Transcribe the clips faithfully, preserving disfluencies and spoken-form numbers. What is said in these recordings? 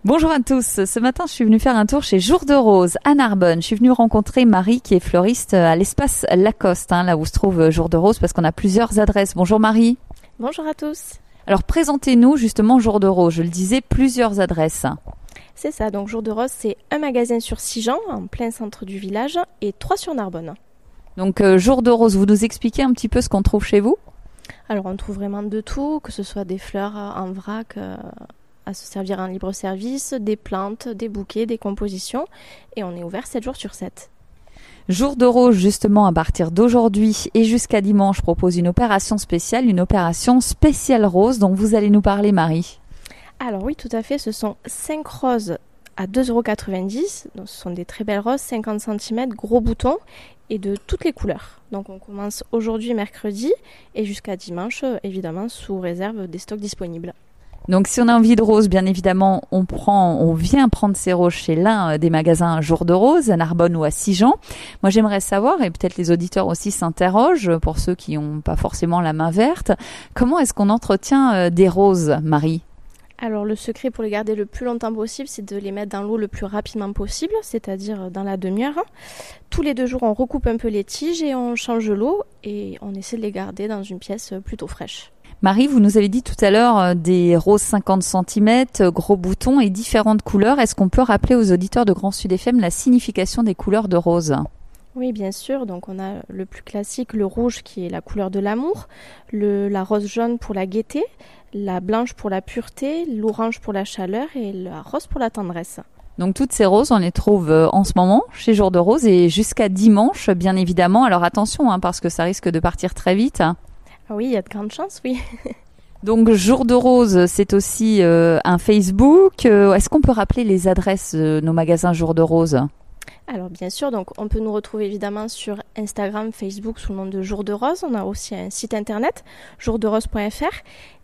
Bonjour à tous. Ce matin, je suis venue faire un tour chez Jour de Rose à Narbonne. Je suis venue rencontrer Marie qui est fleuriste à l'espace Lacoste, hein, là où se trouve Jour de Rose, parce qu'on a plusieurs adresses. Bonjour Marie. Bonjour à tous. Alors présentez-nous justement Jour de Rose. Je le disais, plusieurs adresses. C'est ça, donc Jour de Rose, c'est un magasin sur Sigean, en plein centre du village, et trois sur Narbonne. Donc euh, Jour de Rose, vous nous expliquez un petit peu ce qu'on trouve chez vous ? Alors on trouve vraiment de tout, que ce soit des fleurs en vrac euh, à se servir en libre service, des plantes, des bouquets, des compositions, et on est ouvert sept jours sur sept. Jour de Rose, justement, à partir d'aujourd'hui et jusqu'à dimanche, propose une opération spéciale, une opération spéciale rose dont vous allez nous parler, Marie. Alors oui, tout à fait, ce sont cinq roses à deux euros quatre-vingt-dix. Donc, ce sont des très belles roses, cinquante centimètres, gros boutons et de toutes les couleurs. Donc on commence aujourd'hui, mercredi, et jusqu'à dimanche, évidemment, sous réserve des stocks disponibles. Donc si on a envie de rose, bien évidemment, on prend, on vient prendre ces roses chez l'un des magasins Jour de Rose, à Narbonne ou à Sigean. Moi j'aimerais savoir, et peut-être les auditeurs aussi s'interrogent, pour ceux qui n'ont pas forcément la main verte, comment est-ce qu'on entretient des roses, Marie ? Alors le secret pour les garder le plus longtemps possible, c'est de les mettre dans l'eau le plus rapidement possible, c'est-à-dire dans la demi-heure. Tous les deux jours, on recoupe un peu les tiges et on change l'eau et on essaie de les garder dans une pièce plutôt fraîche. Marie, vous nous avez dit tout à l'heure des roses cinquante centimètres, gros boutons et différentes couleurs. Est-ce qu'on peut rappeler aux auditeurs de Grand Sud F M la signification des couleurs de rose ? Oui, bien sûr. Donc on a le plus classique, le rouge qui est la couleur de l'amour, le, la rose jaune pour la gaieté, la blanche pour la pureté, l'orange pour la chaleur et la rose pour la tendresse. Donc toutes ces roses, on les trouve en ce moment chez Jour de Rose et jusqu'à dimanche, bien évidemment. Alors attention, hein, parce que ça risque de partir très vite. Ah oui, il y a de grandes chances, oui. Donc Jour de Rose, c'est aussi euh, un Facebook. Euh, est-ce qu'on peut rappeler les adresses de nos magasins Jour de Rose ? Alors bien sûr, donc on peut nous retrouver évidemment sur Instagram, Facebook sous le nom de Jour de Rose. On a aussi un site internet, jour de rose point f r.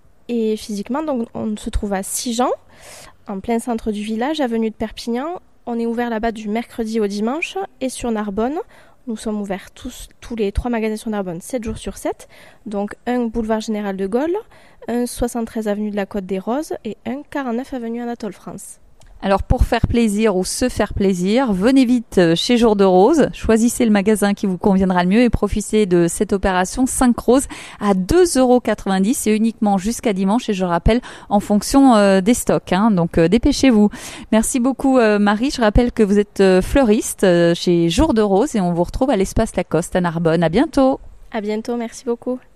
Et physiquement, donc, on se trouve à Sigean, en plein centre du village, avenue de Perpignan. On est ouvert là-bas du mercredi au dimanche. Et sur Narbonne, nous sommes ouverts tous, tous les trois magasins sur Narbonne, sept jours sur sept. Donc un boulevard Général de Gaulle, un soixante-treize avenue de la Côte des Roses et un quarante-neuf avenue Anatole France. Alors pour faire plaisir ou se faire plaisir, venez vite chez Jour de Rose, choisissez le magasin qui vous conviendra le mieux et profitez de cette opération cinq roses à deux euros quatre-vingt-dix et uniquement jusqu'à dimanche et je rappelle en fonction euh, des stocks, hein, donc euh, dépêchez-vous. Merci beaucoup euh, Marie, je rappelle que vous êtes euh, fleuriste euh, chez Jour de Rose et on vous retrouve à l'espace Lacoste à Narbonne. À bientôt. À bientôt, merci beaucoup.